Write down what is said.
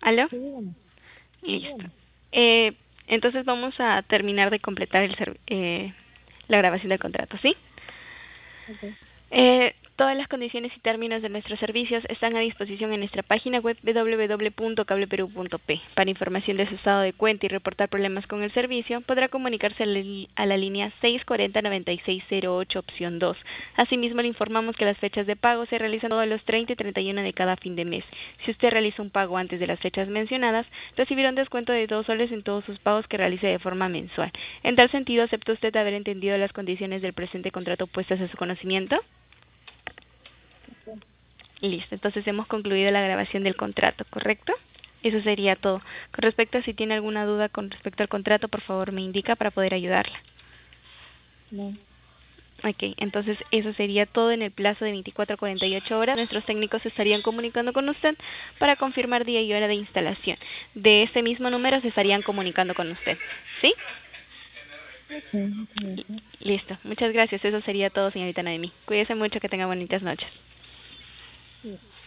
¿Aló? Sí, dígame. Sí, Listo. dígame. Entonces vamos a terminar de completar la grabación del contrato, ¿sí? Ok. Todas las condiciones y términos de nuestros servicios están a disposición en nuestra página web www.cableperu.p. Para información de su estado de cuenta y reportar problemas con el servicio, podrá comunicarse a la línea 640-9608, opción 2. Asimismo, le informamos que las fechas de pago se realizan todos los 30 y 31 de cada fin de mes. Si usted realiza un pago antes de las fechas mencionadas, recibirá un descuento de 2 soles en todos sus pagos que realice de forma mensual. En tal sentido, ¿acepta usted haber entendido las condiciones del presente contrato puestas a su conocimiento? Ok. Listo, entonces hemos concluido la grabación del contrato, ¿correcto? Eso sería todo. Con respecto a si tiene alguna duda con respecto al contrato, por favor me indica para poder ayudarla. No. Ok, entonces eso sería todo en el plazo de 24 a 48 horas. Nuestros técnicos se estarían comunicando con usted para confirmar día y hora de instalación. De ese mismo número se estarían comunicando con usted, ¿sí? Ok, muchas gracias. Listo, muchas gracias. Eso sería todo, señorita Noemí. Cuídese mucho, que tenga bonitas noches. Sí.